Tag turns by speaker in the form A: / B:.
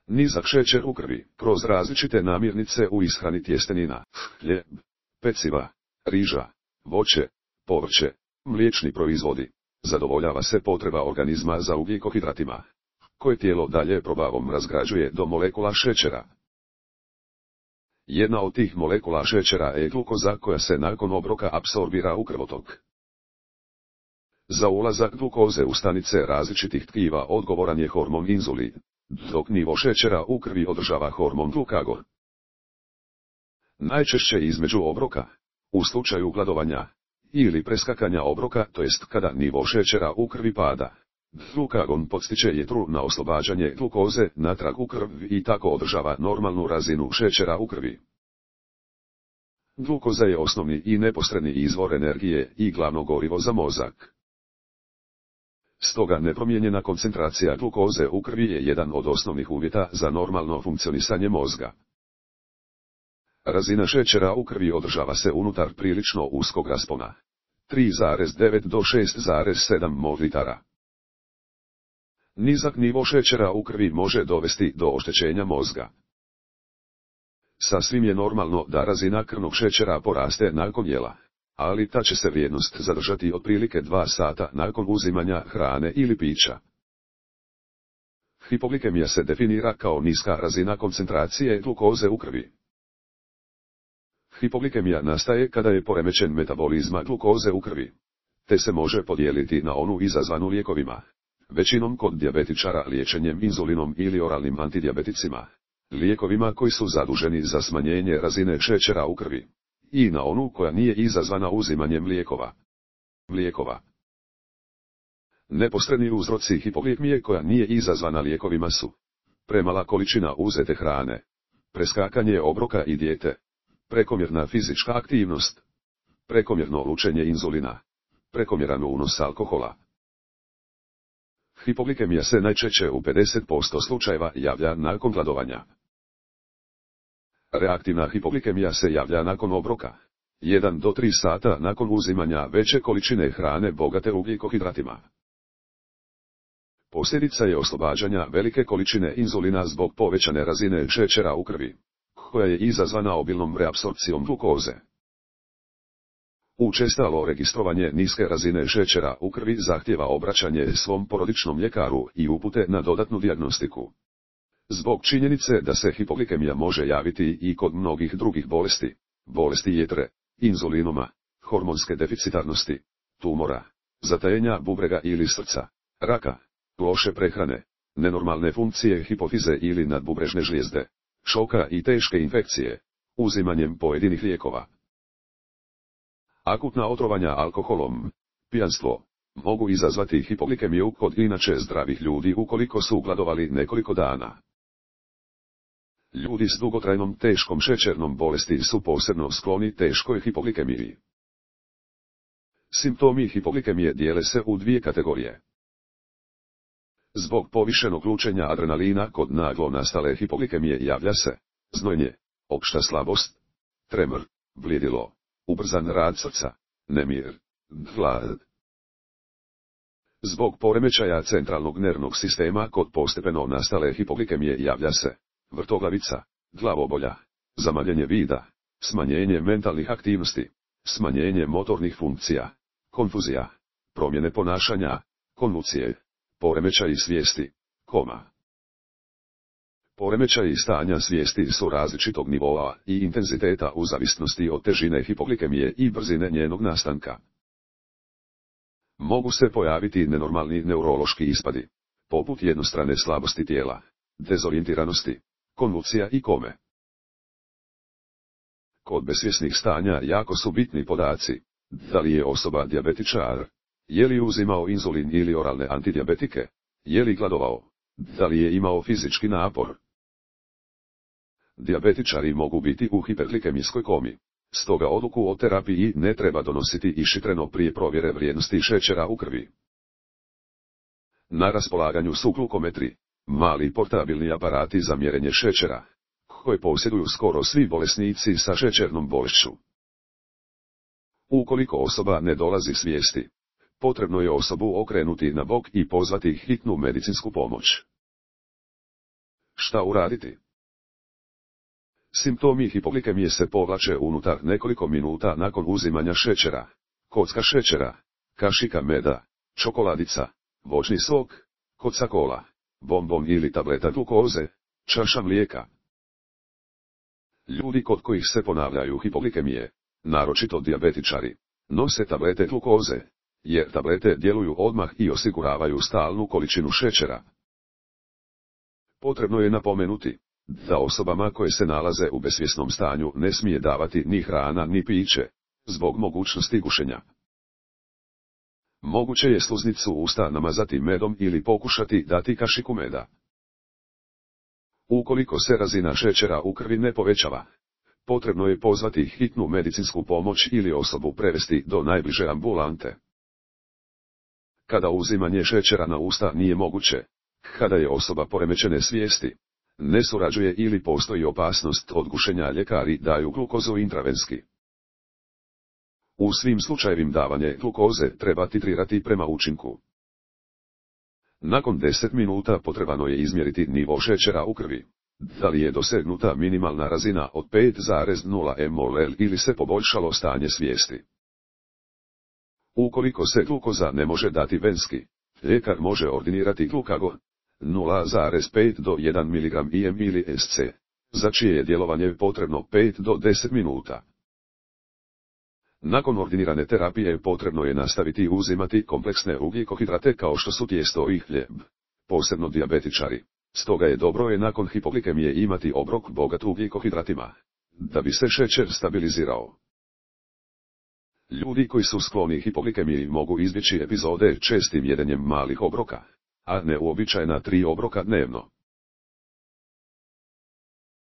A: Nizak šećer u krvi, kroz različite namirnice u ishrani tjestenina, hljeb, peciva, riža, voće, povrće, mliječni proizvodi. Zadovoljava se potreba organizma za ugljikohidratima, koje tijelo dalje probavom razgrađuje do molekula šećera. Jedna od tih molekula šećera je glukoza koja se nakon obroka apsorbira u krvotok. Za ulazak glukoze u stanice različitih tkiva odgovoran je hormon inzulin, dok nivo šećera u krvi održava hormon glukagon. Najčešće između obroka, u slučaju gladovanja, ili preskakanja obroka, to jest kada nivo šećera u krvi pada, glukagon podstiče jetru na oslobađanje glukoze natrag u krv i tako održava normalnu razinu šećera u krvi. Glukoza je osnovni i neposredni izvor energije i glavno gorivo za mozak. Stoga nepromijenjena koncentracija glukoze u krvi je jedan od osnovnih uvjeta za normalno funkcionisanje mozga. Razina šećera u krvi održava se unutar prilično uskog raspona, 3,9 do 6,7 ml. Nizak nivo šećera u krvi može dovesti do oštećenja mozga. Sasvim je normalno da razina krvnog šećera poraste nakon jela, ali ta će se vrijednost zadržati otprilike 2 sata nakon uzimanja hrane ili pića. Hipoglikemija se definira kao niska razina koncentracije glukoze u krvi. Hipoglikemija nastaje kada je poremećen metabolizma glukoze u krvi, te se može podijeliti na onu izazvanu lijekovima, većinom kod dijabetičara liječenjem inzulinom ili oralnim antidijabeticima, lijekovima koji su zaduženi za smanjenje razine šećera u krvi, i na onu koja nije izazvana uzimanjem lijekova. Neposredni uzroci hipoglikemije koja nije izazvana lijekovima su premala količina uzete hrane, preskakanje obroka i dijete, prekomjerna fizička aktivnost, prekomjerno lučenje inzulina, prekomjeran unos alkohola. Hipoglikemija se najčešće u 50% slučajeva javlja nakon gladovanja. Reaktivna hipoglikemija se javlja nakon obroka, 1 do 3 sata nakon uzimanja veće količine hrane bogate ugljikohidratima. Posljedica je oslobađanja velike količine inzulina zbog povećane razine šećera u krvi, koja je izazvana obilnom reapsorpcijom glukoze. Učestalo registrovanje niske razine šećera u krvi zahtijeva obraćanje svom porodičnom ljekaru i upute na dodatnu dijagnostiku. Zbog činjenice da se hipoglikemija može javiti i kod mnogih drugih bolesti jetre, inzulinoma, hormonske deficitarnosti, tumora, zatajenja bubrega ili srca, raka, loše prehrane, nenormalne funkcije hipofize ili nadbubrežne žlijezde, šoka i teške infekcije, uzimanjem pojedinih lijekova. Akutna otrovanja alkoholom, pijanstvo, mogu izazvati hipoglikemiju kod inače zdravih ljudi ukoliko su gladovali nekoliko dana. Ljudi s dugotrajnom teškom šećernom bolesti su posebno skloni teškoj hipoglikemiji. Simptomi hipoglikemije dijele se u 2 kategorije. Zbog povišenog lučenja adrenalina kod naglo nastale hipoglikemije javlja se znojenje, opšta slabost, tremor, bljedilo, ubrzan rad srca, nemir, glad. Zbog poremećaja centralnog nervnog sistema kod postepeno nastale hipoglikemije javlja se vrtoglavica, glavobolja, zamagljanje vida, smanjenje mentalnih aktivnosti, smanjenje motornih funkcija, konfuzija, promjene ponašanja, konvulsije, poremećaji svijesti, koma. Poremećaji stanja svijesti su različitog nivoa i intenziteta u zavisnosti od težine hipoglikemije i brzine njenog nastanka. Mogu se pojaviti nenormalni neurološki ispadi, poput jednostrane slabosti tijela, dezorijentiranosti, konvulsija i kome. Kod besvjesnih stanja jako su bitni podaci, da li je osoba dijabetičar, je li uzimao inzulin ili oralne antidijabetike, je li gladovao, da li je imao fizički napor. Dijabetičari mogu biti u hiperglikemijskoj komi, stoga odluku o terapiji ne treba donositi ishitreno prije provjere vrijednosti šećera u krvi. Na raspolaganju su glukometri, mali portabilni aparati za mjerenje šećera, koje posjeduju skoro svi bolesnici sa šećernom bolešću. Ukoliko osoba ne dolazi svijesti, potrebno je osobu okrenuti na bok i pozvati hitnu medicinsku pomoć. Šta uraditi? Simptomi hipoglikemije se povlače unutar nekoliko minuta nakon uzimanja šećera, kocka šećera, kašika meda, čokoladica, voćni sok, koca kola, bombon ili tableta glukoze, čaša mlijeka. Ljudi kod kojih se ponavljaju hipoglikemije, naročito dijabetičari, nose tablete glukoze, jer tablete djeluju odmah i osiguravaju stalnu količinu šećera. Potrebno je napomenuti da osobama koje se nalaze u besvjesnom stanju ne smije davati ni hrana ni piće, zbog mogućnosti gušenja. Moguće je sluznicu usta namazati medom ili pokušati dati kašiku meda. Ukoliko se razina šećera u krvi ne povećava, potrebno je pozvati hitnu medicinsku pomoć ili osobu prevesti do najbliže ambulante. Kada uzimanje šećera na usta nije moguće, kada je osoba poremećene svijesti, ne surađuje ili postoji opasnost od gušenja, ljekari daju glukozu intravenski. U svim slučajevima davanje glukoze treba titrirati prema učinku. Nakon 10 minuta potrebno je izmjeriti nivo šećera u krvi, da li je dosegnuta minimalna razina od 5,0 mol ili se poboljšalo stanje svijesti. Ukoliko se glukoza ne može dati venski, ljekar može ordinirati glukagon 0,5 do 1 mg IM ili SC, za čije je djelovanje potrebno 5 do 10 minuta. Nakon ordinirane terapije potrebno je nastaviti uzimati kompleksne ugljikohidrate kao što su tijesto i hljeb, posebno dijabetičari. Stoga je dobro nakon hipoglikemije imati obrok bogat ugljikohidratima, da bi se šećer stabilizirao. Ljudi koji su skloni hipoglikemiji mogu izbjeći epizode čestim jedenjem malih obroka, a ne uobičajena 3 obroka dnevno.